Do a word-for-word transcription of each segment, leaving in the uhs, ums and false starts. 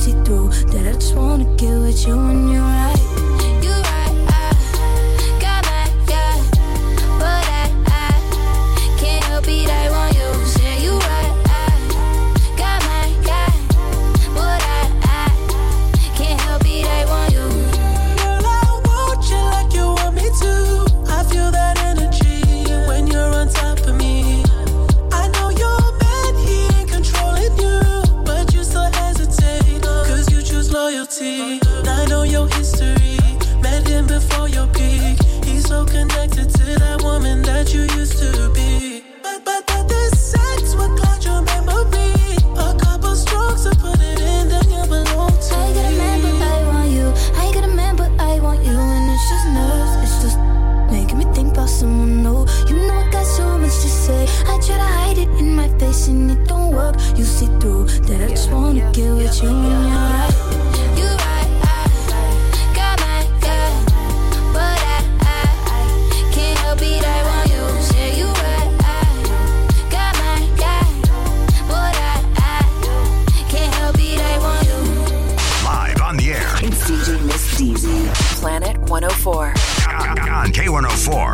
see through that I just wanna get with you when you're right. I know your history, met him before your peak. He's so connected to that woman that you used to be. But, but, but this sex will cloud your memory. A couple strokes to put it in, then you belong to I me. got a man, but I want you. I got a man, but I want you. And it's just nerves, it's just making me think about someone new. You know I got so much to say. I try to hide it in my face and it don't work. You see through that I just wanna yeah, get with yeah, you when yeah. you're right. Planet one oh four. On K one oh four.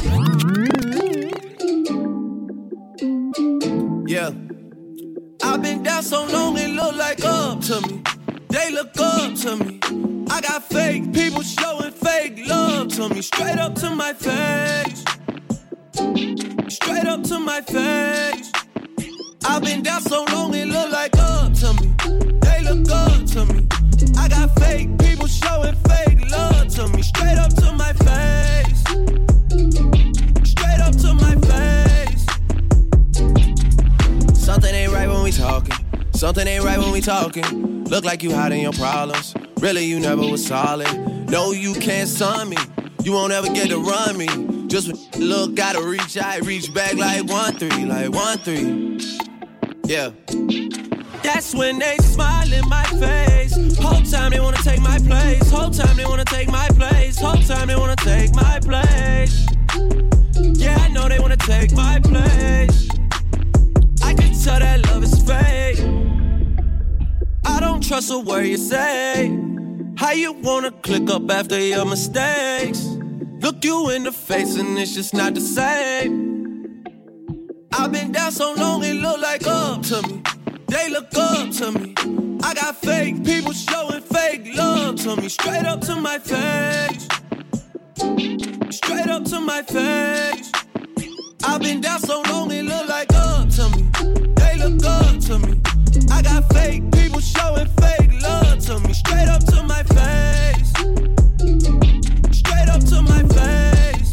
Yeah. I've been down so long it look like up to me. They look up to me. I got fake people showing fake love to me. Straight up to my face. Straight up to my face. I've been down so long it look like up to me. They look up to me. I got fake people showing fake love to me. Straight up to my face. Straight up to my face. Something ain't right when we talking. Something ain't right when we talking. Look like you hiding your problems. Really you never was solid. No, you can't son me. You won't ever get to run me. Just look, gotta reach out, reach back like one three, like one three. Yeah. That's when they smile in my face. Whole time they wanna take my place. Whole time they wanna take my place. Whole time they wanna take my place. Yeah, I know they wanna take my place. I can tell that love is fake. I don't trust a word you say. How you wanna click up after your mistakes? Look you in the face and it's just not the same. I've been down so long it look like up to me. They look up to me. I got fake people showing fake love to me. Straight up to my face. Straight up to my face. I've been down so long it look like up to me. They look up to me. I got fake people showing fake love to me. Straight up to my face. Straight up to my face.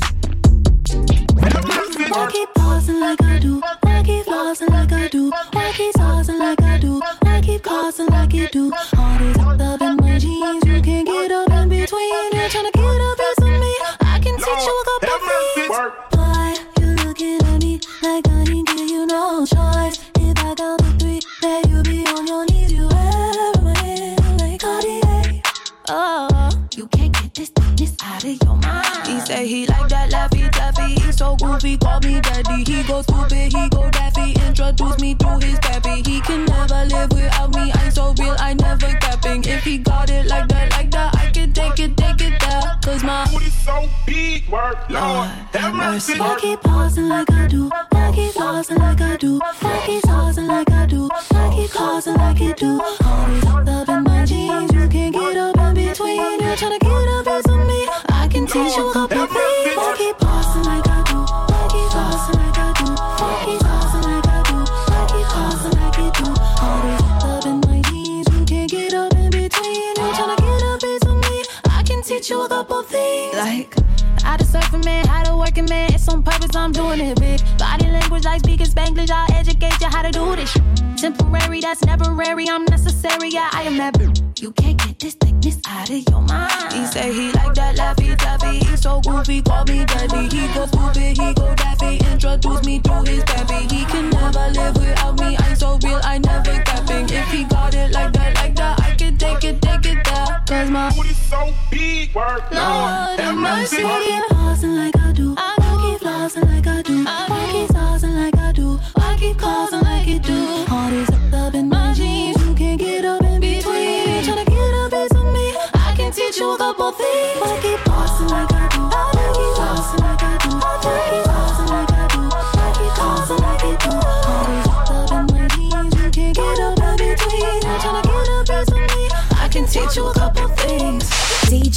Why keep pausing like I do? Why keep flossing like I do? Why keep saucing like I do? Why keep causing like you do? All these up in my jeans, you can't get up in between. You're trying to get up into me. I can teach you a couple things. Why you looking at me like I didn't give you no choice? If I count to three, then you be on your knees. You have my hand like Cartier. Oh, you can't get this this out of your mind. He say he like that Laffy Taffy. He so goofy, call me daddy. He go stupid, he go daffy. Introduce me to his pappy. He can never live without me. I'm so real, I never capping. If he got it like that, like that, I can take it, take it there. Cause my booty's so big, work, Lord, have mercy. I keep pausing like I do. I keep flossing like I do. I keep saucing like I do. I keep causing like you do. All these up in my jeans, you can't get up in between. You're trying to get up into me. I can teach you a couple things. I keep pausing like I do. I keep flossing like I do. I keep saucing like I do. I keep causing like you do. All these up in my jeans, you can't get up in between. You're trying to get up into me. I can teach you a couple things. Like how to surf a man, how to work a man. It's on purpose, I'm doing it big. Body language like speaking Spanglish. I'll educate you how to do this shit. Temporary, that's temporary. I'm necessary, yeah, I am that bitch. You can't get this thickness out of your mind. He say he like that Laffy Taffy. He so goofy, call me daddy. He go stupid, he go daffy. Introduce me to his pappy. He can never live without me. I'm so real, I never capping. If he got it like that, like that, I can take it, take it there. Cause my booty's so big, work, Lord, have mercy. I keep pausing like I do. I keep flossing like I do. I keep saucing like I do. I keep causing like you do. All these up in my jeans, you can't get up in between.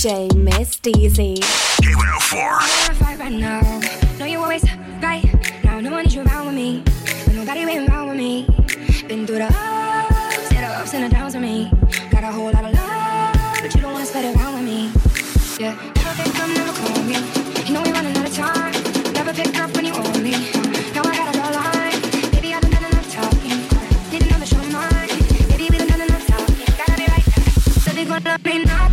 J Miss Deezy. K one oh four. Fight right now. Know you always right. Now no one needs you around with me. But nobody waiting around with me. Been through the ups, and the ups and the downs with me. Got a whole lot of love, but you don't wanna spend it around with me. Yeah, never pick up, never call me. You know we running out of time. Never pick up when you owe me. Now I gotta draw a line. Baby, I done done enough talking. Didn't know that you're mine. Baby, we done done enough talking. Gotta be right now. So they gonna love me now.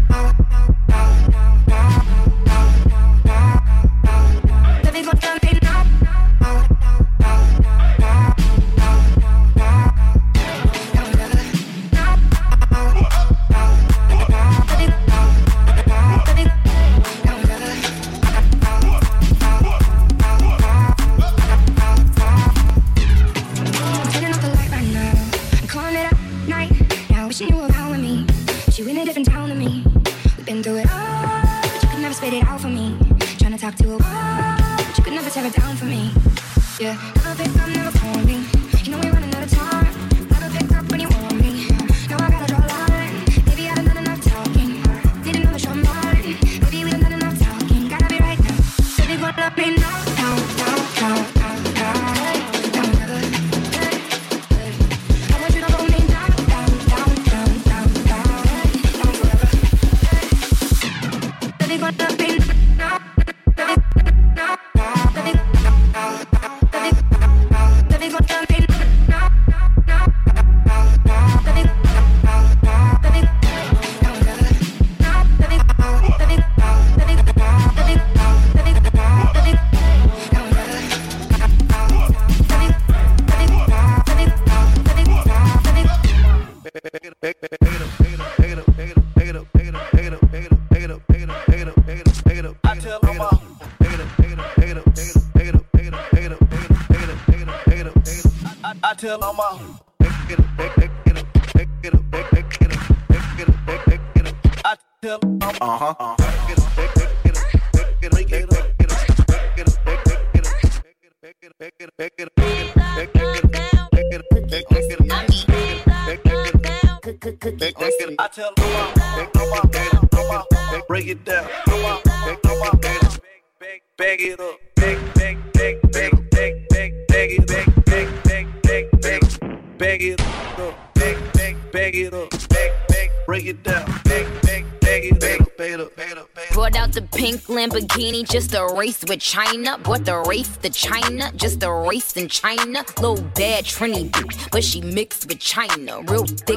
Lamborghini, just a race with China. Bought the race to China, just a race in China. Little bad Trini bitch, but she mixed with China. Real thick,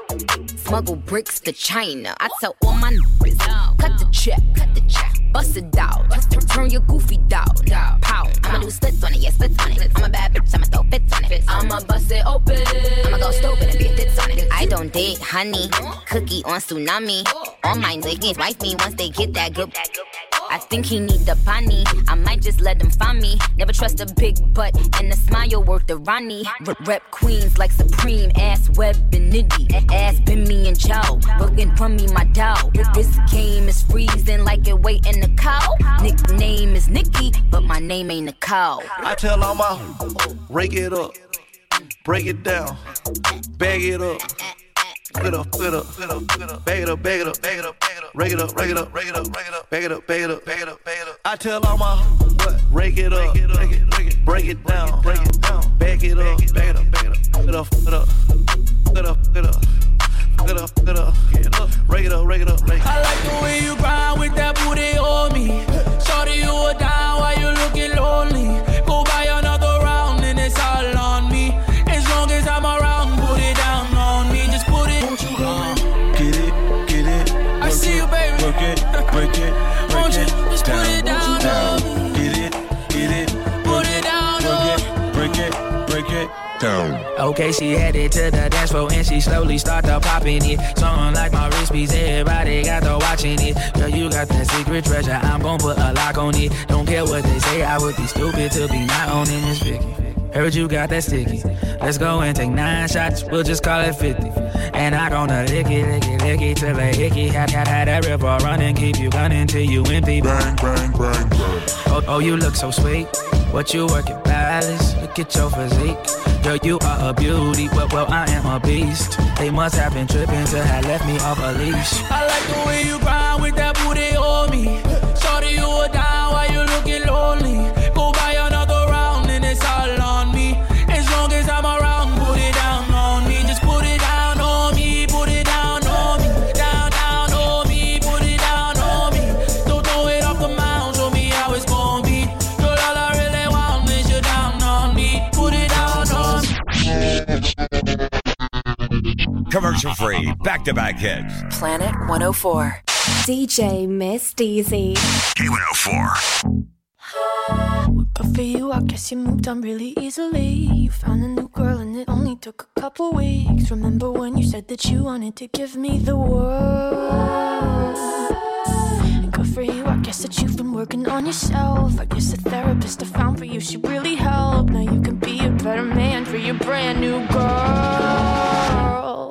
smuggle bricks to China. I tell all my niggas, cut the check, cut the check. Bust it down, turn your goofy down. Pow, I'ma do splits on it, yeah, splits on it. I'm a bad bitch, I'ma throw fits on it. I'ma bust it open, I'ma go stupid and be a tits on it. I don't date honey, cookie on tsunami. All my niggas wife me once they get that good. I think he need the bunny. I might just let him find me. Never trust a big butt and a smile worth the Ronnie. R- rep queens like Supreme, ass Web and Nitty. Ass been me and Joe, looking from me my dog. This game is freezing like it waiting the cow. Nickname is Nikki, but my name ain't Nicole. I tell all my rake it up, break it down, bag it up. Get up, get up, get up, get up, bag it up, bag it up, bag it up, bag it up, rake it up, rake it up, rake it up, rake it up, bag it up, bag it up, bag it up, bag it up. I tell all my what? Rake it up, break it, break it, break it down, break it down, bag it up, bag it up, bag it up, get up, get up, get up, get up, get up, get up, get up, rake it up, rake it up, rake it up. I like the way you grind with that booty on me. Shorty, you are down while you looking lonely. Go buy another round and it's all on me. As long as I'm around, put it down on me. Just put it. Won't you go get it, get it. I see you, baby. Work it, break it, break Won't you it. just down, put it down, down. on me. Get it, get it. Put it down, work it, break it, break it. Down. Okay, she headed to the dance floor and she slowly started popping it. Something like my wrist piece, everybody got to watching it. Girl, you got that secret treasure, I'm gon' put a lock on it. Don't care what they say, I would be stupid to be not owning this Vicky. Heard you got that sticky. Let's go and take nine shots, we'll just call it fifty. And I gonna lick it, lick it, lick it till it hickey. Had, had, had that river running, keep you gunning till you empty. Bang, bang, bang, bang. Oh, oh, you look so sweet. What you working, Palace? Look at your physique. Girl, you are a beauty, well, well, I am a beast. They must have been tripping to have left me off a leash. I like the way you grind with that booty on me. Shorty, you were down while you looking lonely. Go buy another round and it's all on me. As long as I'm around, put it down on me. Just put it down on me, put it down on me. Down, down on me, put it down on me. Don't throw it off the mound, show me how it's gonna be. Girl, all I really want is you down on me. Put it down on me. Commercial free, back-to-back hits. Planet one oh four. D J Miss Deezy. K one oh four. But for you, I guess you moved on really easily. You found a new girl and it only took a couple weeks. Remember when you said that you wanted to give me the world? And good for you, I guess that you've been working on yourself. I guess the therapist I found for you should really help. Now you can be a better man for your brand new girl.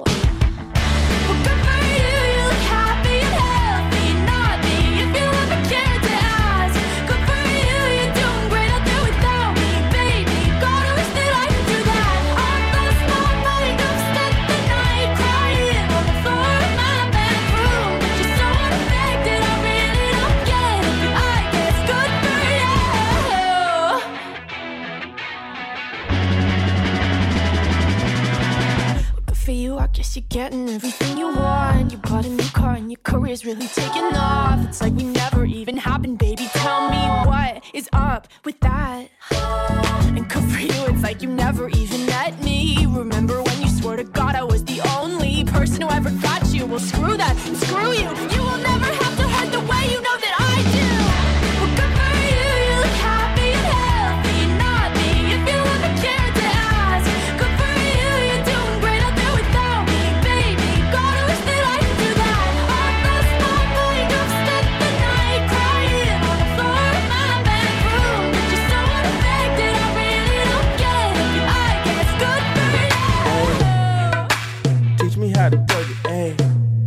You're getting everything you want. You bought a new car and your career's really taking off. It's like we never even happened, baby. Tell me what is up with that. And good for you, it's like you never even met me. Remember when you swore to God I was the only person who ever got you? Well, screw that and screw you. You will never have to hurt the way you know that I do. Well, good for you, you look happy and healthy. Not me, if you ever cared to ask. Good for you, you're doing great out there without me. How to plug it, ayy.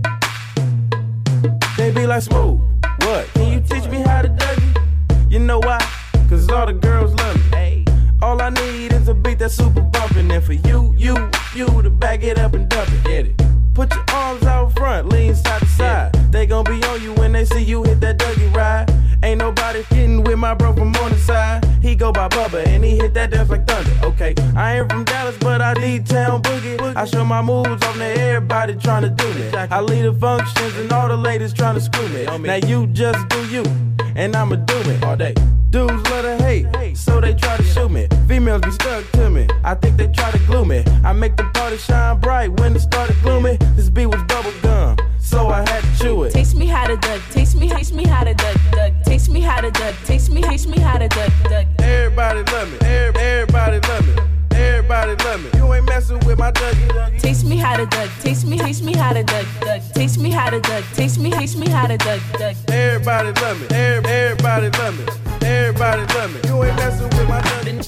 They be like, Smooth, what? Can you teach me how to Dougie? You know why? Cause all the girls love me, ayy. All I need is a beat that's super bumpin'. And for you, you, you to back it up and dump it, get it. Put your arms out front, lean side to side. They gon' be on you when they see you hit that Dougie ride. Ain't nobody getting with my bro from on the side. He go by Bubba and he hit that dance like thunder. Okay, I ain't from Dallas, but I need town boogie. I show my moves on there, everybody tryna do me. I lead the functions and all the ladies tryna screw me. Now you just do you, and I'ma do it all day. Dudes love to hate, so they try to shoot me. Females be stuck to me, I think they try to glue me. I make the party shine bright when it started gloomy. This beat was bubble gum, so I had to chew it. Taste me how to duck, taste me, taste me how to duck, duck. Taste me how to duck, taste me, taste me how to duck, duck. Everybody love me, everybody love me. Everybody love me. You ain't messing with my Dougie. Taste me how to duck. Taste me, taste me how to duck, duck. Taste me how to duck. Taste me, taste me how to duck, duck. Everybody love me. Everybody love me. Everybody love me. You ain't messing with my Dougie.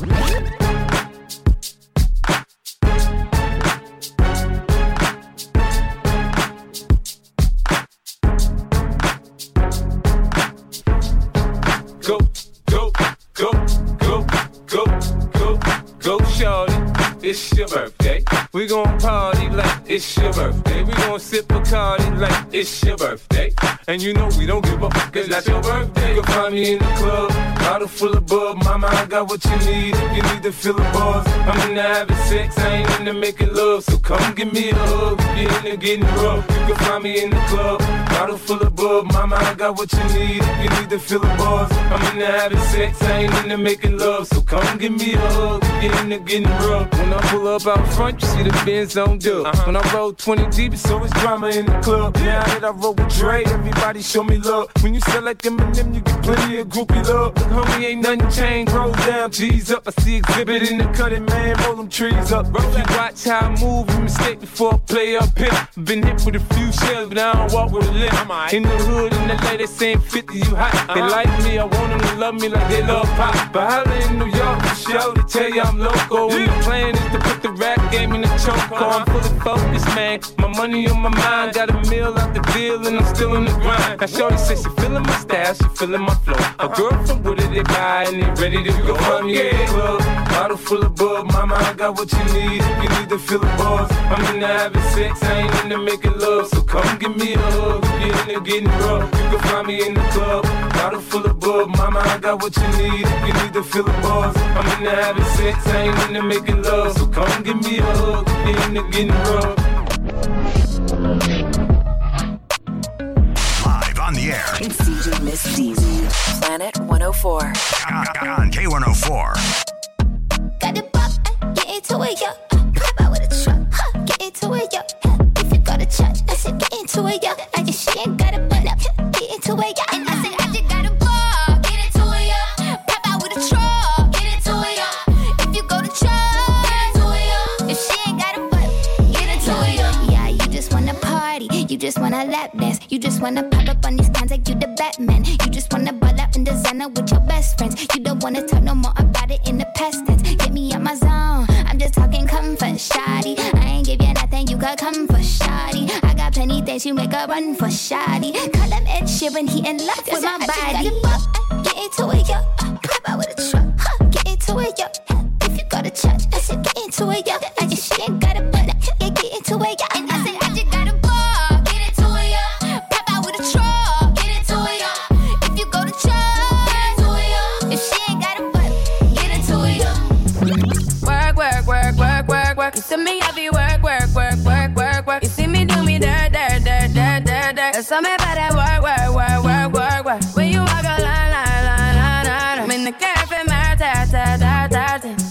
Go, go, go, go, go, go, go, shorty. It's your birthday. We gon' party like it's your birthday. We gon' sip Bacardi like it's your birthday. And you know we don't give a fuck, cause that's your birthday. You can find me in the club, bottle full of bub. Mama, I got what you need if you need to fill the bars. I'm into having sex, I ain't into making love. So come give me a hug if you're into getting rough. You can find me in the club, bottle full of bub. Mama, I got what you need if you need to fill the bars. I'm into having sex, I ain't into making love. So come give me a hug if you're into getting rough. When I pull up out front, you see the Benz on dub. Uh-huh. When I roll twenty deep, so it's drama in the club. Now that I roll with Dre, everybody show me love. When you sell like Eminem, you get plenty of groupie love. Look, homie, ain't nothing changed. Roll down, G's up. I see exhibit in the cutting, man. Roll them trees up. Roll you watch how I move, you mistake before I play up here. Been hit with a few shells, but I don't walk with a limp. In the hood, in the lady saying fifty, you hot. Uh-huh. They like me, I want them to love me like they love pop. But holla in New York, for show to tell you I'm local. When the plan is to put the rap game in the choke. I'm fully focused, man. My money on my mind. Got a meal out the deal and I'm still in the grind. Now shorty says she feeling my style, she feeling my flow. A girl from Wooded, they buy and they ready to go. I'm in the club, bottle full of bub. Mama, I got what you need if you need to feel the buzz. I'm into having sex, I ain't into making love. So come give me a hug, if you're into getting rough. You can find me in the club, bottle full of bub. Mama, I got what you need if you need to feel the buzz. I'm into having sex, I ain't into making love. So come give me a hug, if you're into getting rough. Live on the air. It's D J Miss Deezy, Planet one oh four. On K one oh four. Got the pop, get into it, yo. Pop out with a truck, huh? Get into it, yo. If you go to church, I said get into it, yo. I just she ain't got a butt up, get into it, yo. And I said I just got a ball, get into it, yo. Pop out with a truck, get into it, yo. If you go to church, get into it, yo. If she ain't got a butt, get into it, yo. Yeah, you just wanna party, you just wanna lap dance, you just wanna pop up on these cans like you the Batman. You just wanna ball out in designer with your best friends. You don't wanna talk no more about it in the past tense. Get me out my zone, I'm just talking comfort, shoddy. I ain't give you nothing, you could come for shoddy. I got plenty things you make a run for shoddy. Call him Ed Sheeran, he in love with my body. Get into it, yo. Pop out with a truck, huh? Get into it, yo. If you go to church, I said get into it, yo. I just she ain't got a butt, yeah, get into it, yo. And I said I just got a ball, get into it, yo. Pop out with a truck, get into it, yo. If you go to church, get into it, yo. If she ain't got a butt, get into it, yo. Work, work, work, work, work, work. You see me heavy work, work, work, work, work, work. You see me do me dirt, dirt, dirt, dirt, dirt, dirt. There's something about that work, work, work, work, work, work. When you walk a line, line, line, line, line. I'm in the cafe, my ta, ta, ta, ta, ta.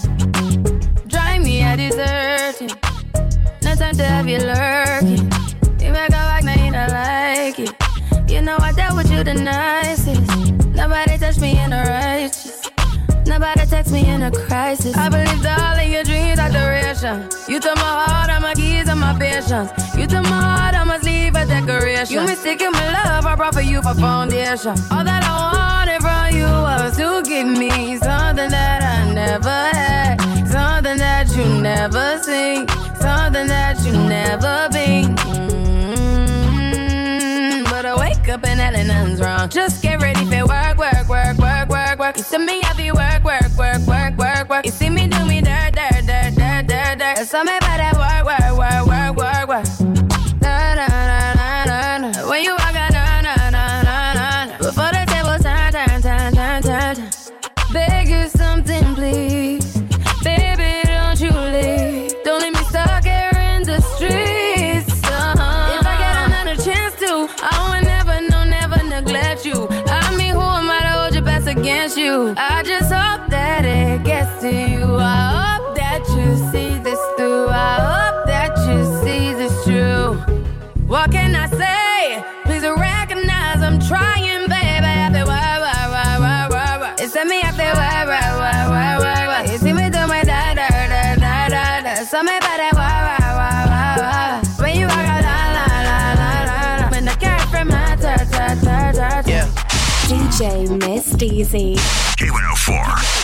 Drive me a dessert. No time to have you lurking. You make a like, now you don't like it. You know I dealt with you the nicest. Nobody touched me in a righteous. Nobody text me in a crisis. I believed all of your dreams are duration. You took my heart, all my keys, and my patience. You took my heart, I must leave a decoration. You mistaken my love, I brought for you for foundation. All that I wanted from you was to give me something that I never had, something that you never seen, something that you never been. Mm-hmm. But I wake up and hell nothing's wrong. Just get ready for work, work, work, work, work, work. You see me happy work, work, work, work, work, work. You see me do me dirt, dirt, dirt, dirt, dirt, dirt. There's something about that work, work, work, work, work, work. Na na na na na na. When you walk out, na na na na na. Before the table turn, turn, turn, turn, turn, turn. Beg you something, please, baby, don't you leave. Don't leave me stuck here in the streets. Uh-huh. If I get another chance to, I would never, no, never neglect you. I mean, who am I to hold your best against you? I just hope that it gets to you. I hope that you see this through. I hope that you see this true. What can I say? Please recognize I'm trying, baby. I feel why, why, why, why, why, why. It's me, I feel why, why, why, why, why, why. You see me do my da, da, da, da, da, da. So me about that why, why, why, why, why. When you walk out, la, la, la, la, la, la. When the cat from my ta, ta, ta, ta, ta. Yeah. D J Miss Deezy. K one oh four.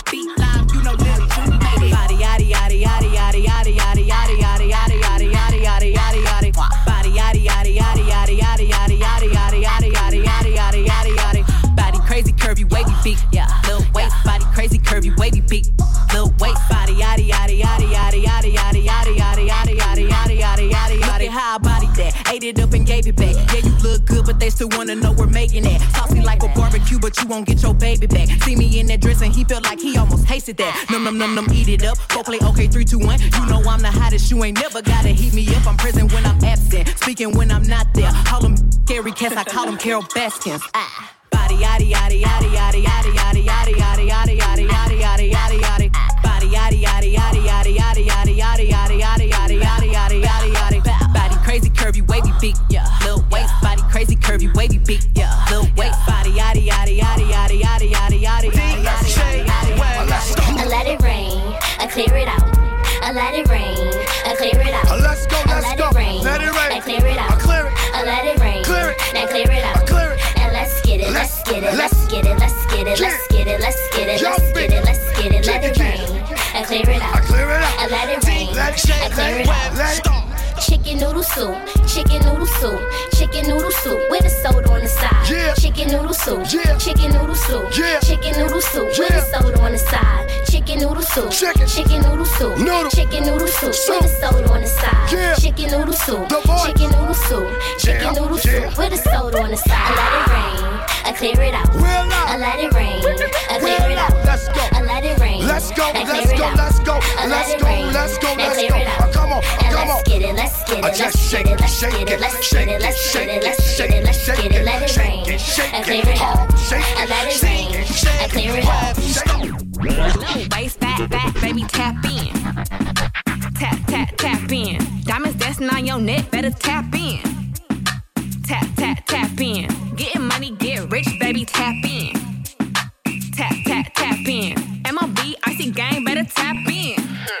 Body yaddy yaddy yaddy yaddy yaddy yaddy yaddy yaddy yaddy yaddy yaddy yaddy yaddy yaddy. Body yaddy yaddy yaddy yaddy yaddy yaddy yaddy yaddy yaddy yaddy yaddy yaddy yaddy yaddy. Body crazy curvy wavy feet, yeah. Little waist, body crazy curvy wavy feet. Little waist, body yaddy yaddy yaddy yaddy yaddy yaddy yaddy yaddy yaddy yaddy yaddy yaddy yaddy. Look at how I bodied that, ate it up and gave it back. Yeah, you look good, but they still wanna know we're making that. Saucy like a barbecue, but you won't get your baby back. See me in that dress and he felt like he almost tasted that. Num num num num, eat it up. Go play okay, three, two, one. You know I'm the hottest. You ain't never gotta heat me up. I'm present when I'm absent, speaking when I'm not there. Call them scary cats, I call them Carol Baskins. Ah. Body yaddy yaddy yaddy yaddy yaddy yaddy yaddy yaddy yaddy yaddy yaddy yaddy yaddy yaddy. Body yaddy yaddy yaddy yaddy yaddy yaddy yaddy yaddy yaddy yaddy yaddy yaddy yaddy yaddy. Body crazy curvy wavy feet, yeah. Little waist, body crazy curvy wavy feet, yeah. Little waist, body yaddy yaddy yaddy yaddy yaddy yaddy yaddy yaddy yaddy yaddy. I let it rain, I clear it out. I let it rain, I clear it out. Let's go, let's go. Let it rain, I clear it out. I clear it. I let it rain, clear it. Now clear it out. I clear it. And let's get it, let's get it, let's get it, let's get it, let's get it, let's get it, let's get it, let's get it. clear it out. Chicken noodle soup, chicken noodle soup, chicken noodle soup with a soda on the side. Yeah. Chicken noodle soup, Yeah. chicken noodle soup, Yeah. chicken noodle soup with Yeah. a soda on the side. Chicken noodle soup, Chicken. chicken noodle soup, Noodle. chicken noodle soup Soup. with a soda on the side. Yeah. Chicken noodle soup, The voice. chicken noodle soup, chicken Yeah. noodle Yeah. soup with a soda on the side. I let it rain, I clear it out. Real out. I let it rain, I clear Real it out. out. Let's go. I let it rain. Let's go, I let's clear it go, out. let's go, I let let's it go, rain, let's go, I let's clear go. it out. Uh, come on, And come let's on. get it, let's get I it, just let's shake get it, it, let's shake get it, it, let's shake get it, it, let's shake get it, it, let's shake get it, it, let's shake get it, it, let it shake rain. it, shake I it, clear it out. shake I it, let it shake rain. it, shake I clear it, it out. No bass, fat, fat, baby, tap in. Tap, tap, tap in. Diamonds dancing on your neck, better tap in. Tap, tap, tap in. Getting money, get rich, baby, tap in. Tap, tap, tap in. M L B, icy gang, better tap in.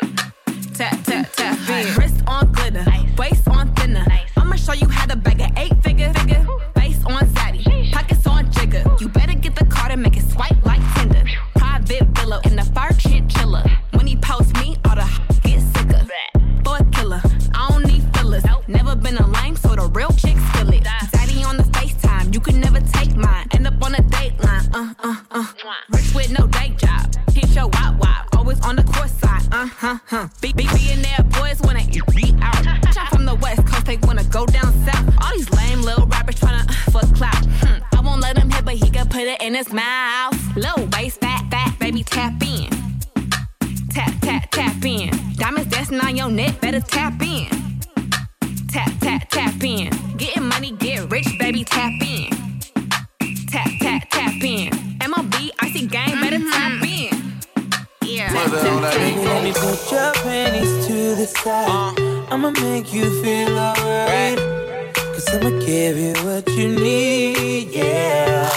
Tap, tap, tap in. Wrist on glitter, waist on thinner. I'ma show you how to bag an eight figure. figure. Face on zaddy, pockets on jigger. You better get the card and make it swipe like Tinder. Private villa in the fur chinchilla. When he post me, all the get sicker. For a killer, I don't need fillers. Never been a lame, so the real chicks feel it. Daddy on the FaceTime, you can never take mine. End up on a dateline, uh, uh, uh. Rich with no day job, hit your wop wop. Always on the court side, uh, huh, huh. Be, be, billionaire boys wanna eat out. Shot from the west coast, they wanna go down south. All these lame little rappers tryna uh, for clout. Hmm. I won't let him hit, but he can put it in his mouth. Low bass, fat, fat, baby, tap in. Tap, tap, tap in. Diamonds dancing on your neck, better tap in. Tap, tap, tap in. Getting money, get rich, baby, tap in. Tap, tap, tap in. M L B, icy gang, better tap in. Yeah. Baby, let me put your panties to the side. Uh, I'ma make you feel alright. Cause I'ma give you what you need, yeah.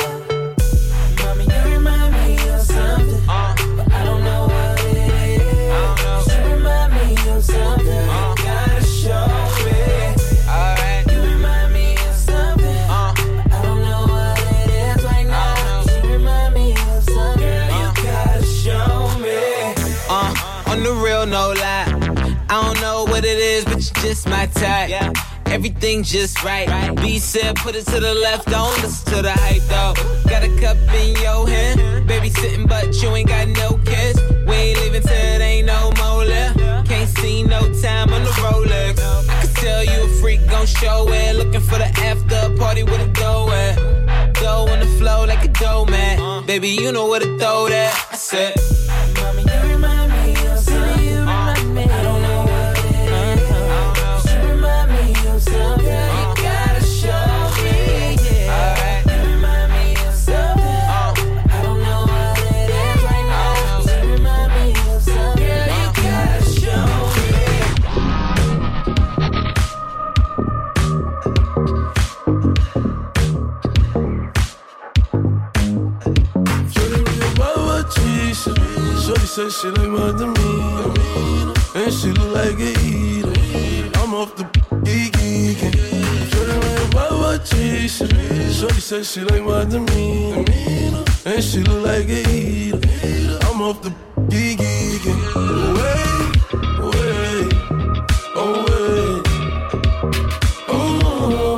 Mommy, you remind me of something, uh, but I don't know what it is. I don't know. You remind me of something, uh, you gotta show me. Alright. You remind me of something, uh, but I don't know what it is right now. You remind me of something, uh, you gotta show me. Uh, on the real, no lie. I don't know what it is, but you just my type. Yeah. Everything just right. right. B said, put it to the left, don't listen to the hype, though. Got a cup in your hand, baby sitting, but you ain't got no kiss. We ain't leaving till it ain't no more left. Can't see no time on the Rolex. I can tell you a freak gon' show it. Looking for the after party with a dough at. Dough on the flow like a dough man. Baby, you know where to throw that. I said, Mommy, you remind me of something. You remind me. I don't know what it is. You remind me of something. You gotta show me. Yeah. You remind me of something. I don't know what it is right now. You remind me of something. You gotta show Shorty said she like my demeanor, and she look like a eater. I'm off the geeky. Shorty like Baba cheese. Shorty said she like my demeanor, and she look like a eater. I'm off the geeky. Wait, wait, oh wait, oh,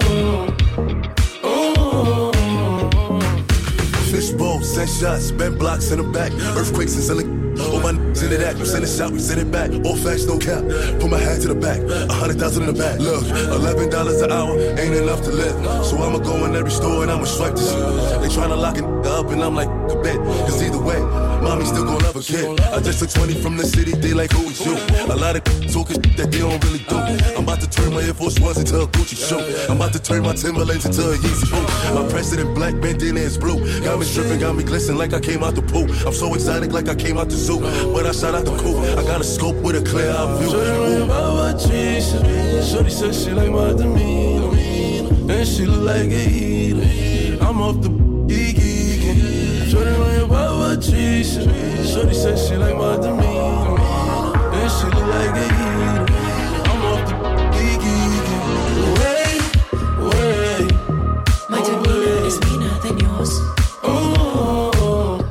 oh, oh. Fishbowl, send shots, bent blocks in the back, earthquakes and selling. All my niggas into that, you send a shot, we send it back. All facts, no cap. Put my hat to the back, a hundred thousand in the back. Look, eleven dollars an hour ain't enough to live. So I'ma go in every store and I'ma swipe this shit. They tryna lock it up and I'm like a bit. Cause either way, mommy still gon' love a kid. I just took twenty from the city, they like who is you? A lot of talking shit that they don't really do. I'm about to turn my Air Force Ones into a Gucci shoe. I'm about to turn my Timberlands into a Yeezy boot. My president black, bandana is blue. Got me stripping, got me glistening like I came out the pool. I'm so exotic like I came out the zoo. But I shot out the coupe. I got a scope with a clear eye view. Shorty like Baba cheese. Shorty said she like my demeanor, and she look like a eater. I'm off the geeky. Shorty like Baba cheese. Shorty said she like my demeanor, and she look like a eater. I'm off the geeky. Wait, wait. My demeanor is meaner than yours. Oh, oh,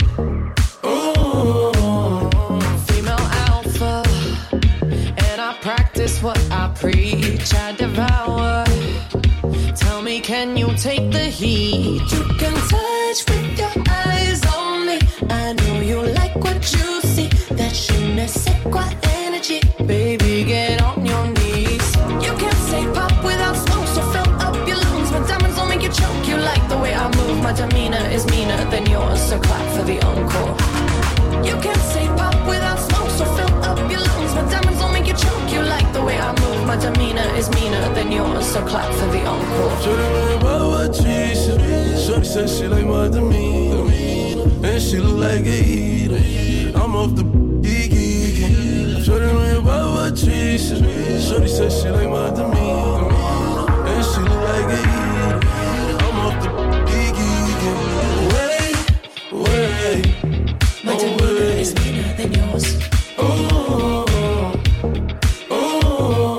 oh. Female alpha, and I practice what preach, I devour. Tell me, can you take the heat? You can touch with your eyes only. I know you like what you see. That je ne sais quoi energy. Baby, get on your knees. You can't say pop without smoke, so fill up your lungs. My diamonds will make you choke. You like the way I move. My demeanor is meaner than yours, so clap for the encore. You can't say pop without smoke, so fill up your lungs. My diamonds will make you choke. You like the way I move. My demeanor is meaner than yours, so clap for the encore. Shorty really about what she said. Shorty said she like my demeanor, and she look like a eater. I'm off the geeky. Shorty really about what she said. Shorty said she like my demeanor, and she look like a eater. I'm off the geeky. Wait, wait. My demeanor is meaner than yours. Oh, oh, oh.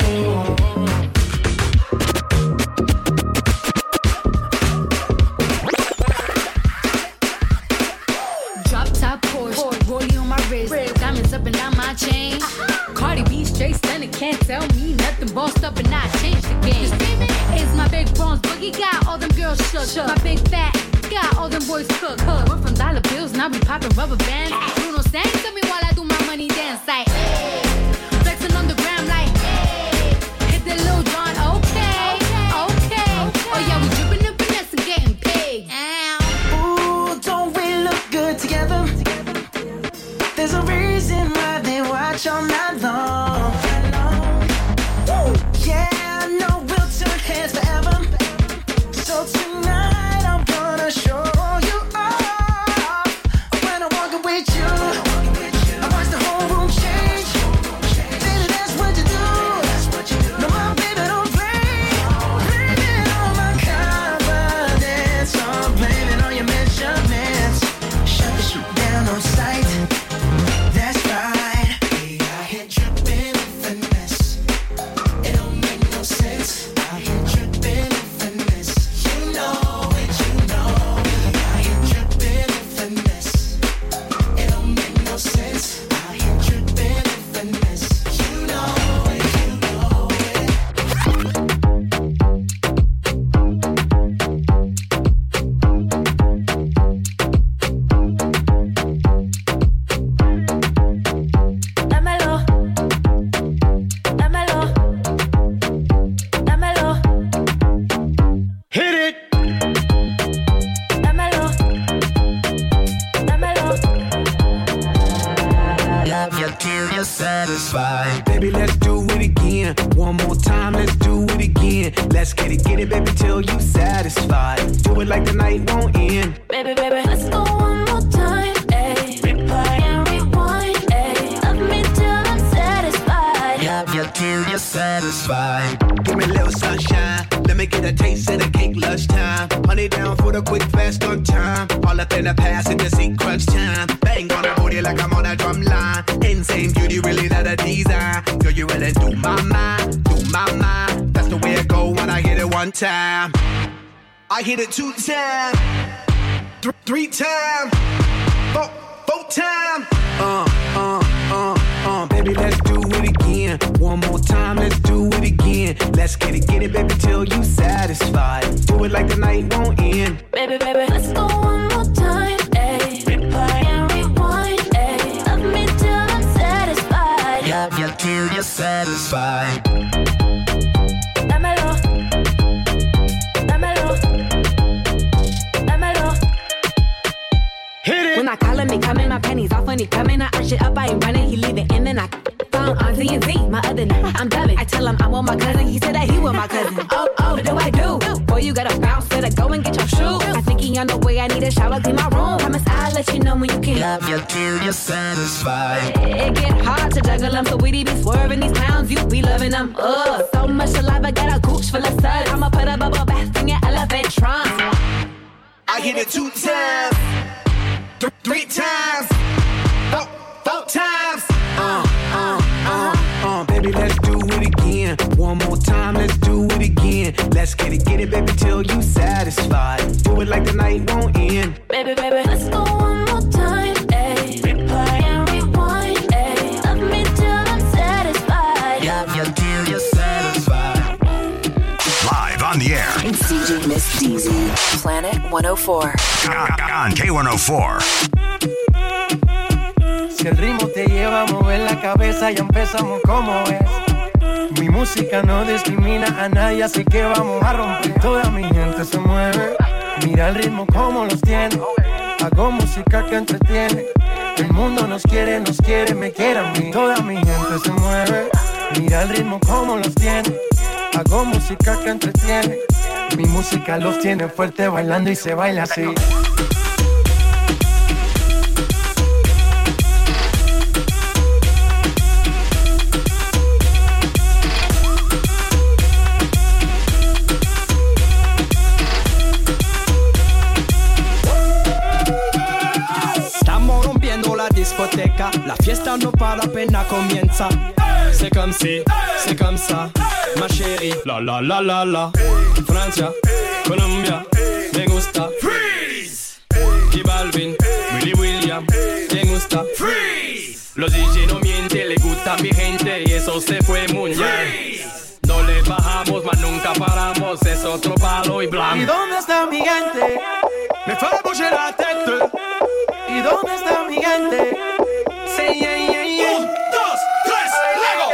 Drop top Porsche, rollie on my wrist, diamonds up and down my chain. Cardi B straight stunning, can't tell me nothing. Bossed up and I changed the game. It's my big bronze boogie, got all them girls shook. My big fat got all them boys cooked. Went from dollar bills, now we popping rubber bands. Bruno sang to me while I do my money dance like, hey. Flexing on the gram like, hey. Hit the Lil Jon, okay, okay. Oh yeah, we dripping and finesse and getting paid. Ooh, don't we look good together? There's a reason why they watch all night long. Woo. Yeah, I know we'll turn heads forever. So tonight I'm gonna show you off. When I'm walking with you, I watch the whole room change. Baby, that's what you do. No, my baby, don't play. Blaming on my confidence, I'm blaming on your measurements. Shut the shit down on sight. That's right. Hey, I hit dripping in finesse. It don't make no sense. I hit dripping in finesse. You know it, you know it. I hit dripping in finesse. It don't make no sense. I hit dripping in finesse. You know it, you know Dámelo, dámelo, dámelo. Hit it. Dámelo, dámelo. Love you till you're satisfied. Baby, let's do it again. One more time, let's do it again. Let's get it, get it, baby, till you satisfied. Do it like the night won't end. Baby, baby, let's go one more time. Ay. Replay and rewind. Ay. Love me till I'm satisfied. Love you till you're satisfied. Give me a little sunshine. Let me get a taste of the cake lunchtime. Honey down for the quick, fast on time. All up in the past in the seat crunch time. Bang on the booty like I'm on a drum line. Insane beauty, really not a design. Girl, you really do my mind, do my mind. That's the way it go when I hit it one time. I hit it two times, th- three times, four, four times. Uh, uh, uh, uh, baby, let's do it again. One more time, let's do it again. Let's get it, get it, baby, till you satisfied. Do it like the night won't end. Baby, baby, let's go one more time. Ay. Replay and rewind. Ay. Love me till I'm satisfied. Love you till you're satisfied. Dámelo, dámelo, dámelo. Hit it. When I call him, he coming, my pennies off when he coming. I arch it up, I ain't running, he leaving, and then I found on Z and Z, my other night. I'm dubbing. I tell him I want my cousin, he said that he want my cousin. Oh, oh, what do I do? Boy, you gotta bounce, better go and get your shoes. I think he on the way, I need a shower, clean my room. Promise I'll let you know when you can. Love you till you're satisfied. It get hard to juggle them, so we be swerving these clowns, you be loving them. Ugh, so much saliva, got a gooch full of suds. I'ma put a bubble bath in your elephant trunk. I hit it two times, th- three times, four, four times. Uh, uh, uh, uh, baby, let's do it again. One more time, let's do it again. Let's get it, get it, baby, till you satisfied. Do it like the night won't end. Baby, baby, let's go one more time. Ay. Replay and rewind. Ay. Love me till I'm satisfied. Love you till you're satisfied. Miss Deezy, Planet one oh four. On K one oh four. Si el ritmo te lleva a mover la cabeza, ya empezamos como es. Mi música no discrimina a nadie, así que vamos a romper. Toda mi gente se mueve, mira el ritmo como los tiene. Hago música que entretiene. El mundo nos quiere, nos quiere, me quiere a mí. Toda mi gente se mueve, mira el ritmo como los tiene. Hago música que entretiene. Mi música los tiene fuerte bailando y se baila así. Discoteca, la fiesta no para, apenas comienza. C'est comme si, c'est comme ça, ma chérie. La la la la la. Francia, Colombia, me gusta. Freeze. Y Balvin, Willy William, me gusta. Freeze. Los D J no mienten, le gusta a mi gente y eso se fue muy bien. No le bajamos, mas nunca paramos, es otro palo y blanco. ¿Y dónde está mi gente? Me fue a bouger la tête. ¿Y dónde está mi gente? Sí, yeah, yeah, yeah. Un, dos, tres, luego.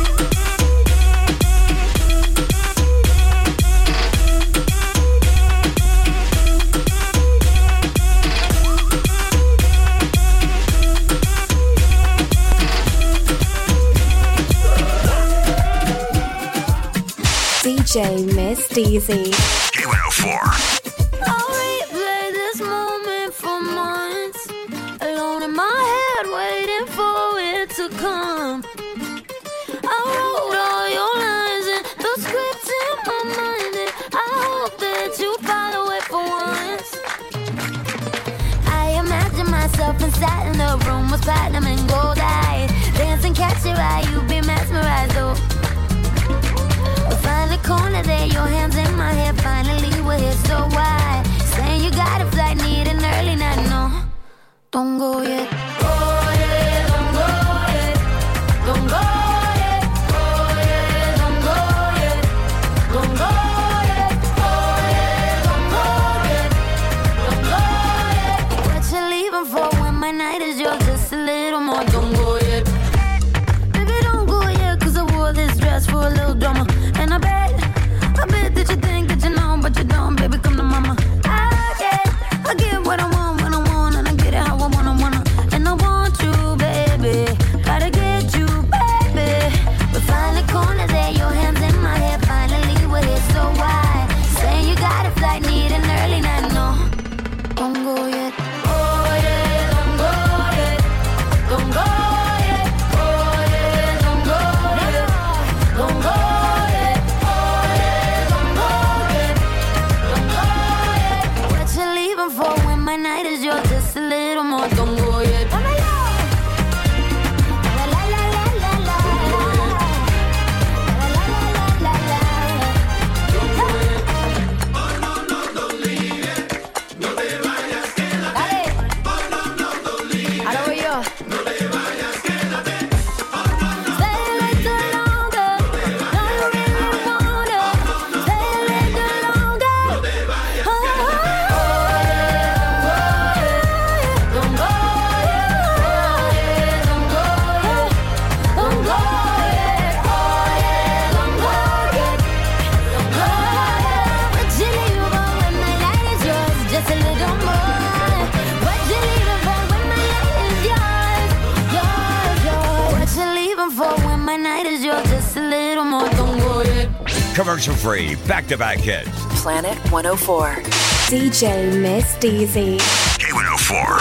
D J Miss Deezy. K one oh four. Waiting for it to come. I wrote all your lines and the script in my mind, and I hope that you follow it for once. I imagine myself inside in the room with platinum and gold eyes, dancing, catch your eye, you be mesmerized. Oh, we find the corner there, your hands in my hair. Finally we're here, so why? Saying you got a flight, need an early night. No, don't go yet. Don't go yet, oh yeah, don't go yet, don't go yet, oh yeah, don't go yet, don't go yet. What you leaving for when my night is yours? Just a little more, don't go yet. Baby, don't go yet, cause I wore this dress for a little drama. And I bet, I bet that you think that you know, but you don't, baby, come to mama. I get, I get what I want, when I want, and I get it how I wanna, wanna. And I want you, baby, gotta get you. Find the corner there, your hands in my hair. Finally we're here, so why? Saying you got a flight, need an early night. No, don't go yet. Oh yeah, don't go yet. Don't go yet. Oh yeah, don't go yet. Don't go yet. Oh yeah, don't go yet. Don't go yet. What you leaving for when my night is yours? Just a little more, don't go yet. Commercial free, back-to-back hits. Planet one oh four. D J Miss Deezy. K one oh four.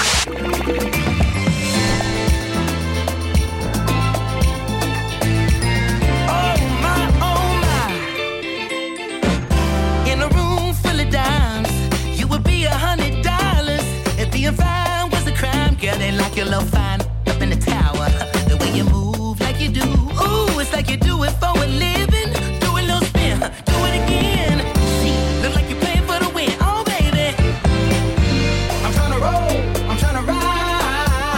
In a room full of dimes, you would be a hundred dollars. If being fine was a crime, girl, they like your little fine up in the tower. The way you move like you do, ooh, it's like you do it for a living. Do a little spin, do it again. See, look like you're playing for the win. Oh, baby, I'm tryna roll, I'm tryna ride.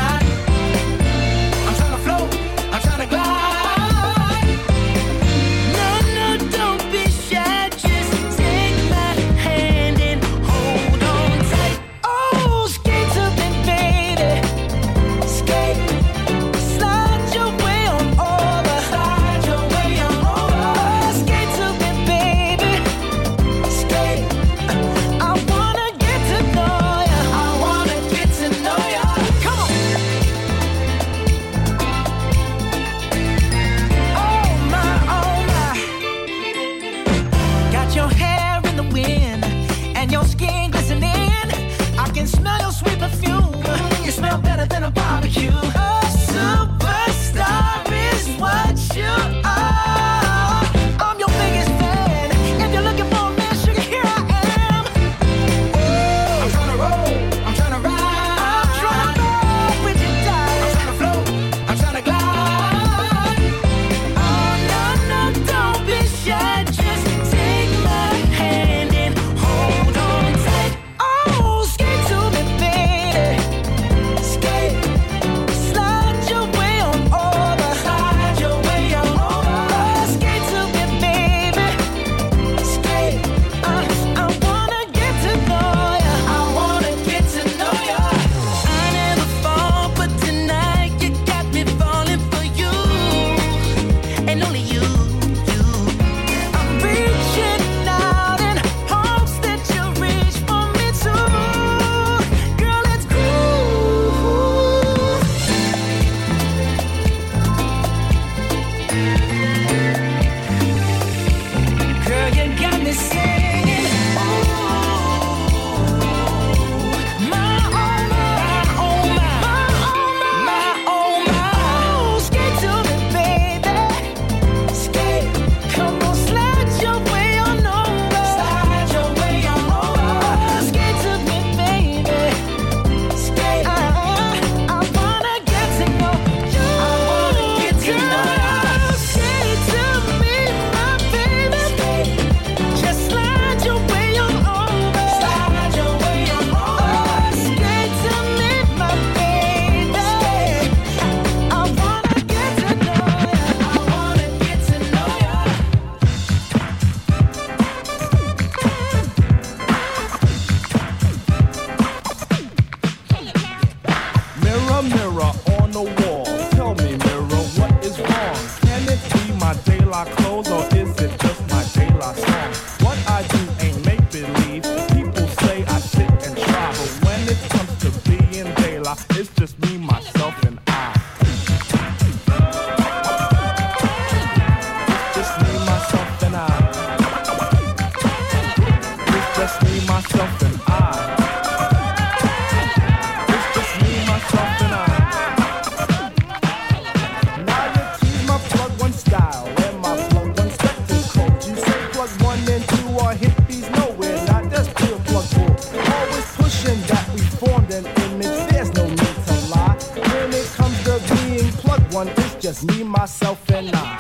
one. It's just me, myself, and I.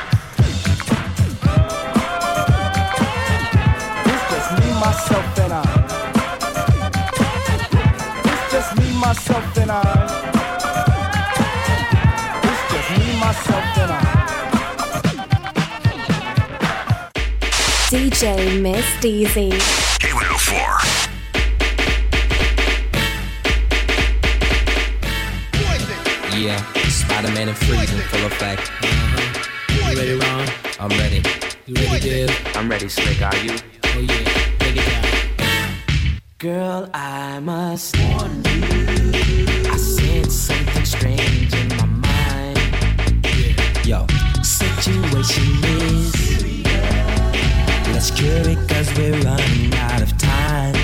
It's just me, myself, and I. It's just me, myself, and I. It's just me, myself, and I. D J Miss Deezy. K one oh four. Yeah, Spider-Man and freezing full effect. Uh-huh. You ready, Ron? I'm ready. You ready, Dib? I'm ready, Slick. Are you? Oh yeah, take it down. Girl, I must warn you, I sense something strange in my mind. Yo, situation is, let's cure it cause we're running out of time.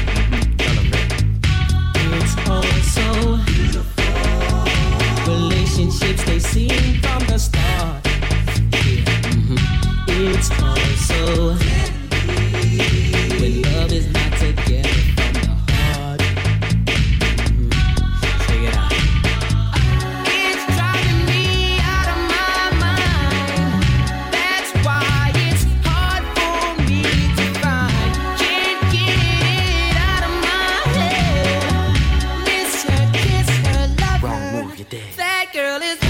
It's all so beautiful. Relationships, they seem from the start. Yeah. Mm-hmm. It's all so when love is not together from the heart. Mm-hmm. Check it out. It's driving me out of my mind. That's why it's hard for me to find. Can't get it out of my head. Miss her, kiss her, love her. Wrong move, you're dead. That girl is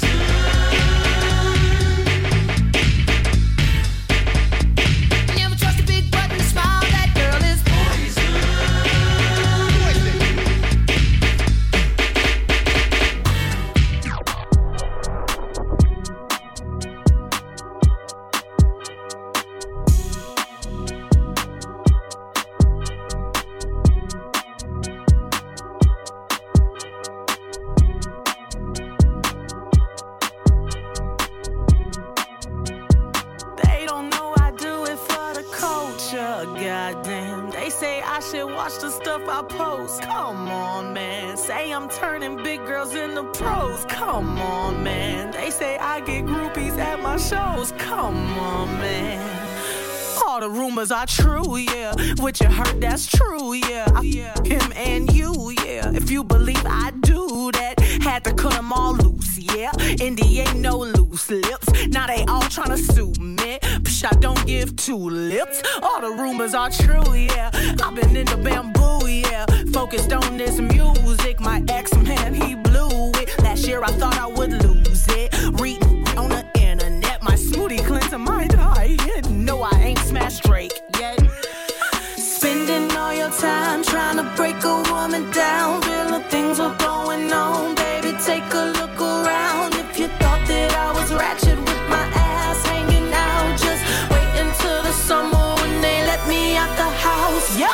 never trust a big button to smile. That girl is They don't know I do it for the culture, goddamn. They say I should watch the stuff I post. Come on, man. Say I'm turning big girls into pros. Come on, man. They say I get groupies at my shows. Come on, man. All the rumors are true, yeah. What you heard, that's true, yeah. I, him and you, yeah. If you believe I do that, had to cut them all loose, yeah. Indy ain't no loose lips. Now they all tryna sue me. Psh, I don't give two lips. All the rumors are true, yeah. I've been in the bamboo, yeah. Focused on this music. My ex, man, he blew it. Last year I thought I would lose it. Reading on the internet, my smoothie cleanser might die. No, I ain't smashed Drake yet. Spending all your time trying to break a woman down. Real things were going on, baby. Take a look around. If you thought that I was ratchet with my ass hanging out, just wait until the summer when they let me out the house. Yep.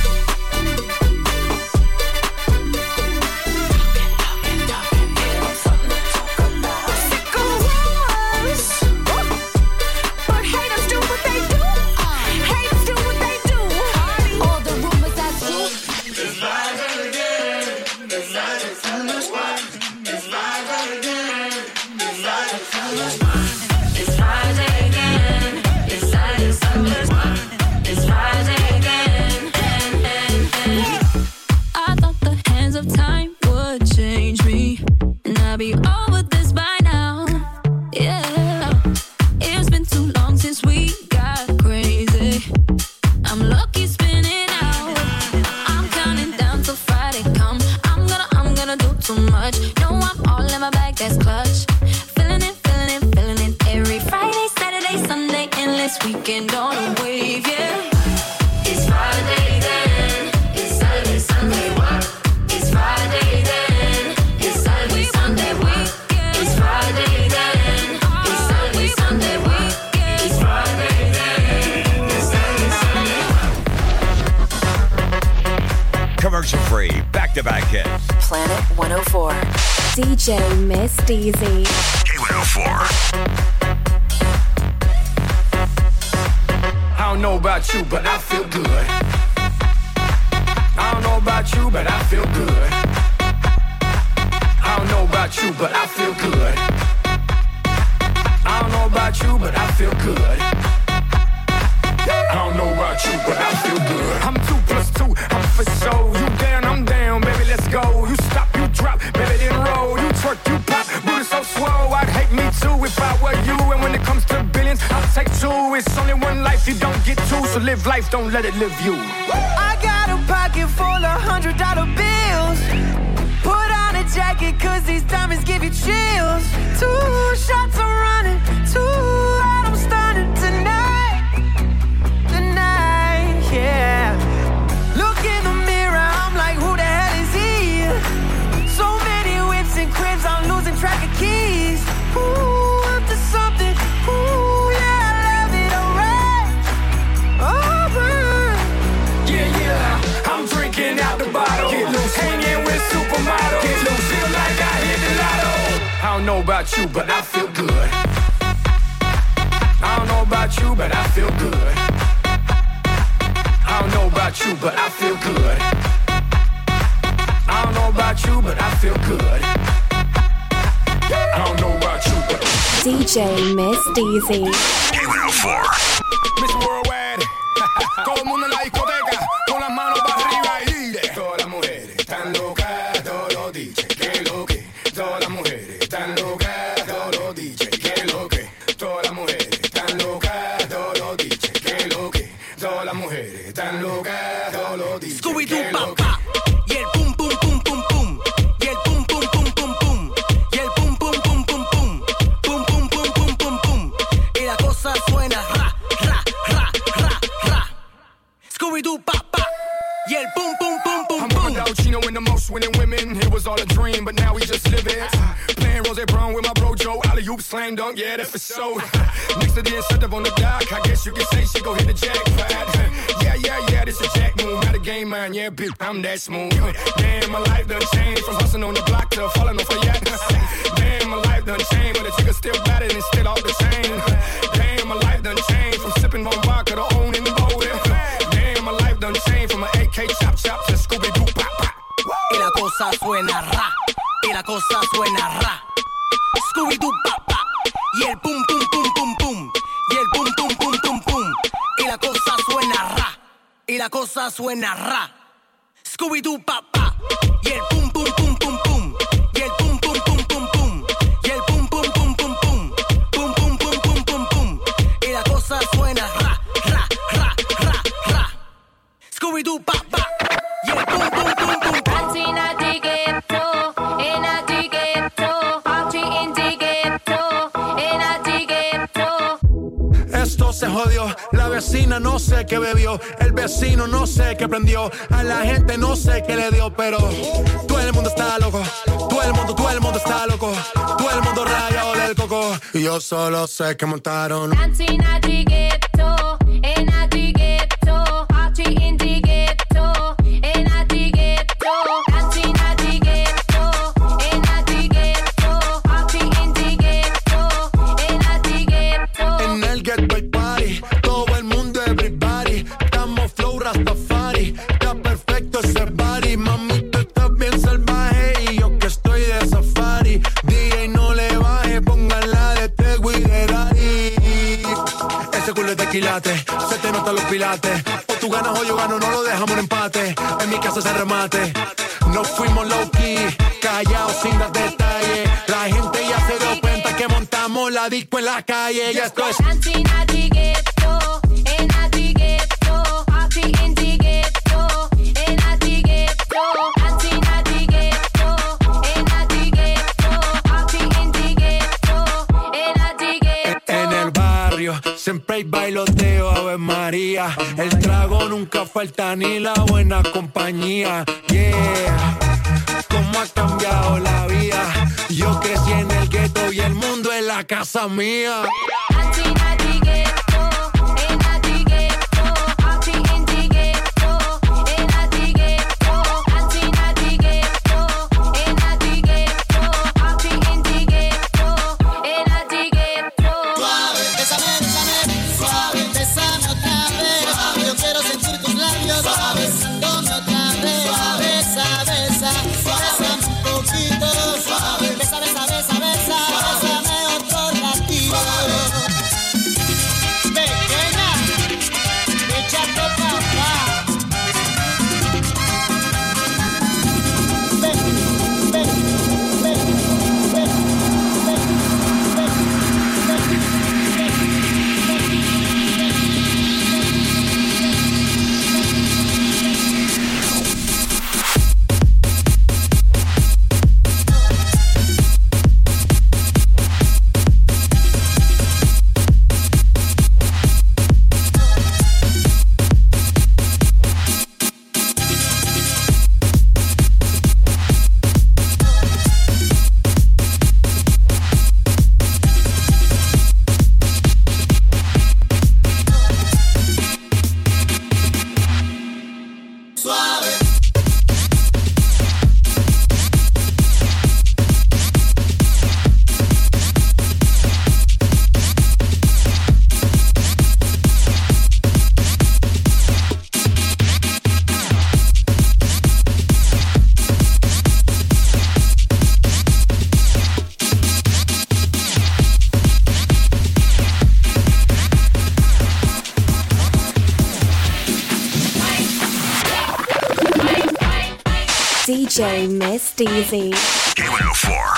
Be over this by now, yeah. It's been too long since we got crazy. I'm lucky spinning out. I'm counting down till Friday come. I'm gonna, I'm gonna do too much. No, I'm all in my bag, that's clutch. Feeling it, feeling it, feeling it. Every Friday, Saturday, Sunday, endless weekend on a wave, yeah. It's Friday then. It's Saturday, Sunday, what? It's Friday then. It's Saturday, Sunday, what? It's Friday then. It's Saturday, Sunday, what? It's Friday then. It's Saturday, Sunday. Commercial free, back-to-back hits. Planet one oh four. D J Miss Deezy. K one oh four. I don't know about you, but I feel good. I don't know about you, but I feel good. I don't know about you, but I feel good. I don't know about you, but I feel good. I don't know about you, but I feel good. I'm two plus two, I'm for sure. You down, I'm down, baby, let's go. You stop, you drop, baby, then roll. You twerk, you pop, booty so swole. I take me too if I were you. And when it comes to billions, I'll take two. It's only one life, you don't get two. So live life, don't let it live you. I got a pocket full of hundred dollar bills. Put on a jacket, cause these diamonds give you chills. Two shots I'm running, two out I'm stunning tonight. Tonight, yeah. Look in the mirror, I'm like, who the hell is he? So many whips and cribs, I'm losing track of keys. Ooh, up to something, ooh, yeah, I love it, alright. Over. Yeah, yeah, I'm drinking out the bottle. Get loose, hanging with supermodels. Get loose, feel like I hit the lotto. I don't know about you, but I feel good. I don't know about you, but I feel good. I don't know about you, but I feel good. I don't know about you, but I feel good. I don't know about you, but D J Miss Deezy. K one oh four. Miss Worldwide. Todo el mundo en la discoteca con las manos para arriba y dile. Todas las mujeres están locas, todos los D J, que lo que. Todas las mujeres están locas, todos los D J, que lo que. Todas las mujeres están locas, todos los D J, que lo que. Todas las mujeres están locas, todos los D J. Scooby-Doo, papá. Y el pum, pum, pum, pum, pum. Y el pum, pum, pum, pum, pum. Y el pum, pum, pum, pum, pum. Pum, pum, pum, pum, pum, pum. Y la cosa suena ra, ra, ra, ra, ra. Scooby-Doo, papá. Y el pum, pum, pum, pum, pum. I'm Al Chino in the most winning women. It was all a dream, but now we just live it. Playing Rose Brown with my bro Joe. Alley-oop, slam dunk, yeah, that's for sure. Next to the incentive on the dock, I guess you could say she go hit the jackpot. Yeah, yeah, yeah, this a jack move. Not a game man, yeah, bitch, I'm that smooth. Damn, my life done changed from hustling on the block to falling off a yacht. Damn, my life done changed, but the chicken still battered and still off the chain. Damn, my life done changed from sipping on vodka to owning the boat. Damn, my life done changed from an A K chop chop to Scooby-Doo pop pop. Y la cosa suena ra, y la cosa suena ra. Scooby-Doo papá, y el pum pum pum pum pum, y el pum pum pum pum pum. Y la cosa suena ra, y la cosa suena ra. Scooby-Doo papá, y el pum pum pum pum pum, y el pum pum pum pum pum, y el pum pum pum pum pum, pum pum pum pum pum pum. Y la cosa suena ra, ra, ra, ra, ra. Scooby-Doo papá, y el pum pum pum pum pum. Esto se jodió, la vecina no sé qué bebió, el vecino no sé qué prendió, a la gente no sé qué le dio, pero todo el mundo está loco, todo el mundo, todo el mundo está loco, todo el mundo rayado del coco, y yo solo sé que montaron. Dancing at the ghetto, in at the ghetto, party in the ghetto, in at the ghetto, dancing at the ghetto, in at the ghetto, party in the ghetto, in at the ghetto. En el ghetto hay party, todo el mundo everybody, estamos flow Rastafari, está perfecto ese body, mami tú estás bien salvaje y yo que estoy de safari, D J no le baje, pónganla de Tego y de Daddy. Ese culo es de quilate, se te notan los pilates, o tú ganas o yo gano, no lo dejamos en empate, en mi casa se remate, nos fuimos low key, callados sin dar detalles, la gente ya se dio cuenta que montamos la disco en la calle, y esto es Dancing at the ghetto, in at the ghetto, party in the ghetto, in at the ghetto, dancing at the ghetto, in at the ghetto, party in the ghetto, in at the ghetto. en el barrio, siempre hay bailoteo, Ave María, el trago nunca falta ni la buena compañía, yeah, cómo ha cambiado la vida, yo crecí en el gueto y el mundo es la casa mía. Dancing at the ghetto, in at the ghetto, party in the ghetto, in at the ghetto, dancing at the ghetto, in at the ghetto, party in the ghetto, in at the ghetto. Suave, bésame, bésame, suave, bésame otra vez. Yo quiero sentir tus labios suave, besándome otra vez. Suave, besa, besa, bésame un poquito. Suave, besa, besa, besa, besa, bésame otro ratito. J Miss Deezy. K one oh four.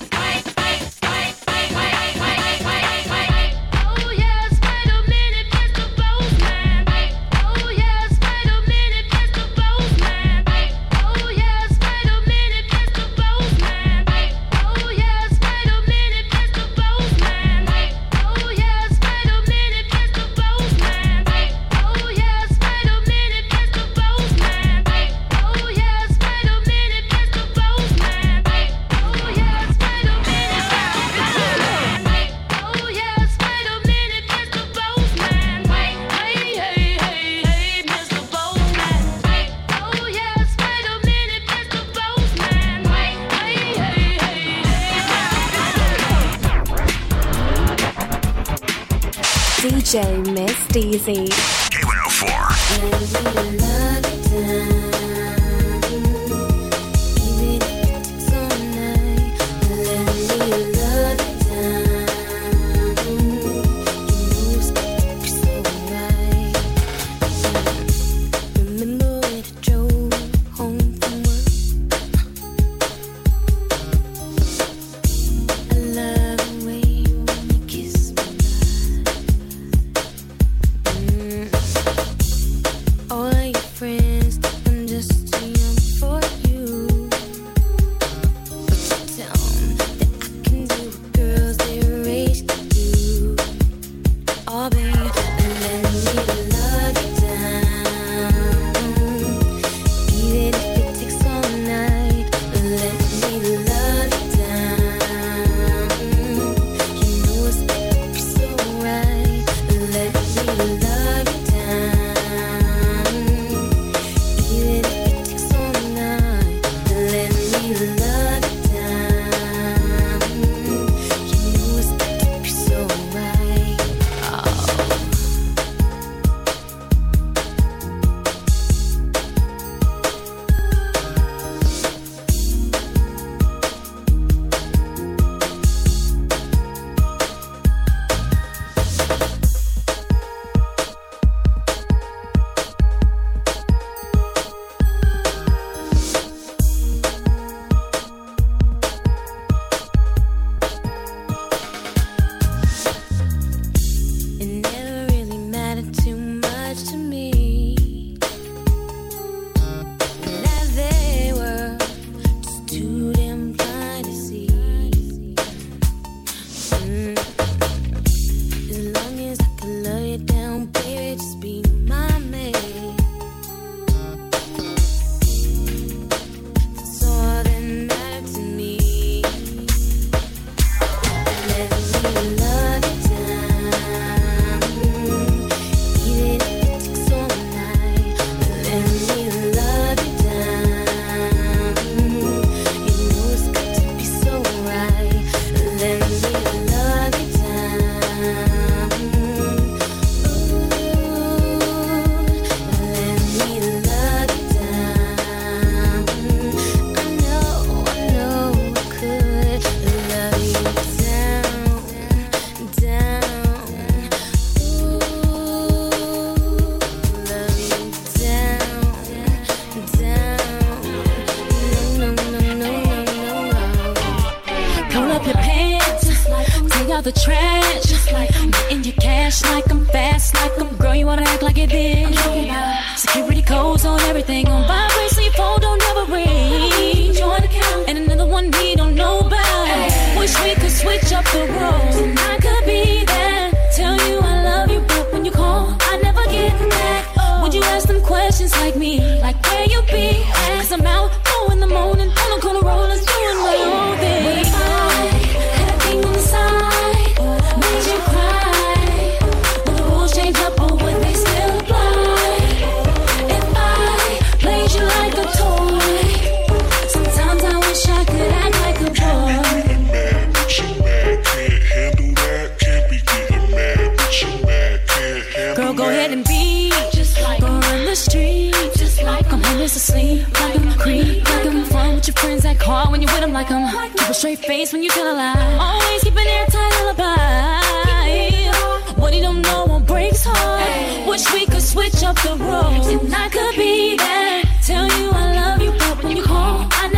D J Miss Deezy. K one oh four. The trash, just like I'm getting your cash, like I'm fast, like I'm girl. You wanna act like it did? Security codes on everything on vibrate, so your phone don't ever ring. Join the count, and another one we don't know about. Wish we could switch up the roles, and I could be there. Tell you I love you, but when you call, I never get back. Would you ask them questions like me, like where you be? Cause I'm out, four in the morning, on a corner rollers, doing my own thing. What if I had a thing on the side? Asleep, like I'm a creep, like I'm fun with your friends that call when you're with them, like I'm keep a straight face when you tell a lie. Always keep an airtight alibi. What he don't know won't break his heart. Wish we could switch up the roles, and I could be there. Tell you I love you, but when you call, I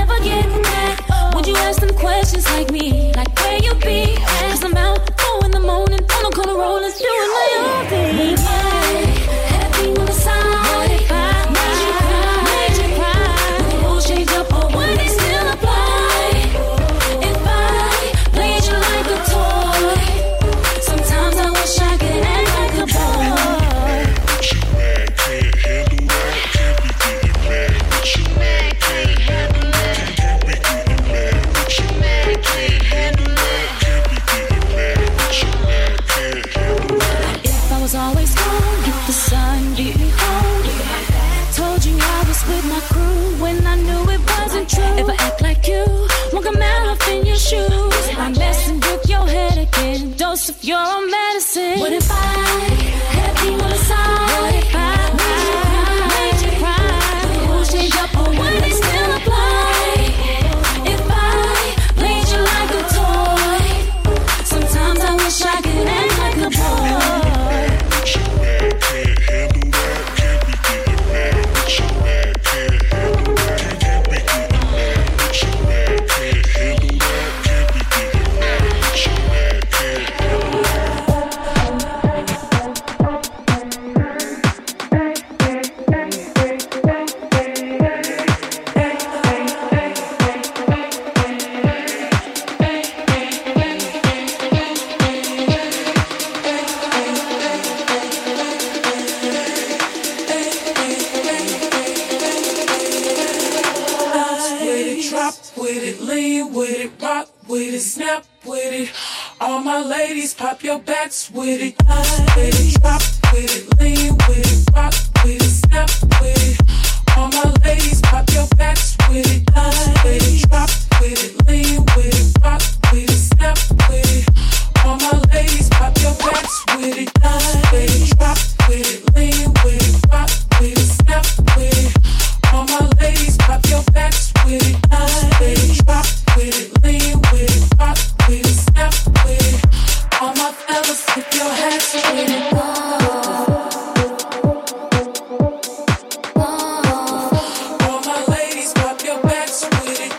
dose of your medicine. What if I had a king on the side? What if I made you cry? The rules change up, but would they still apply? If I played you like a toy, sometimes I wish I could act like a boy. Pop your backs with it, with it, drop with it, lean with it, rock with it, snap with it. All my ladies, pop your backs with it, with it, drop with it, lean with it, rock with it, snap with it. All my ladies, pop your backs with it, with it, drop with it, lean with it, rock with it, snap with it. All my ladies, pop your backs with it, with it, drop with it, lean with it, rock with it, snap with it. All my fellas, tip your hats with it. All my ladies, pop your backs with it.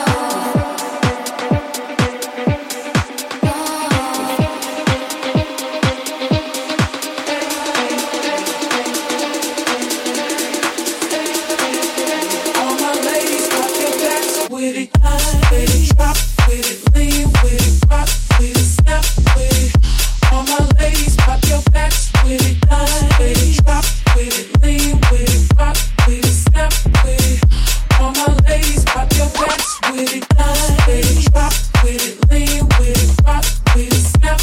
All my ladies, pop your backs with it. With it, drop with it, lean with it, rock with it, snap with it. All my ladies, pop your backs with it, with it, drop with it, lean with it, rock with it, snap with it. All my ladies, pop your backs with it, with it, drop with it, lean with it, rock with it, snap